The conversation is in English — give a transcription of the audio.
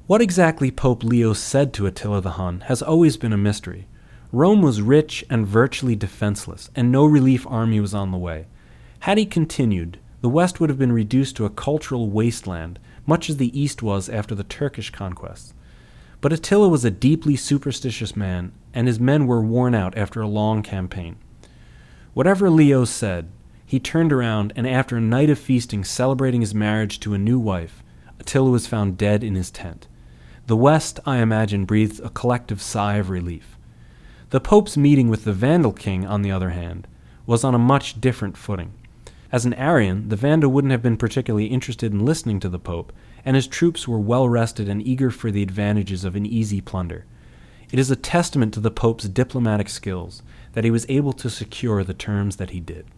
What exactly Pope Leo said to Attila the Hun has always been a mystery. Rome was rich and virtually defenseless, and no relief army was on the way. Had he continued, the West would have been reduced to a cultural wasteland, much as the East was after the Turkish conquests. But Attila was a deeply superstitious man, and his men were worn out after a long campaign. Whatever Leo said, he turned around, and after a night of feasting celebrating his marriage to a new wife, Attila was found dead in his tent. The West, I imagine, breathed a collective sigh of relief. The Pope's meeting with the Vandal king, on the other hand, was on a much different footing. As an Arian, the Vandal wouldn't have been particularly interested in listening to the Pope, and his troops were well rested and eager for the advantages of an easy plunder. It is a testament to the Pope's diplomatic skills that he was able to secure the terms that he did.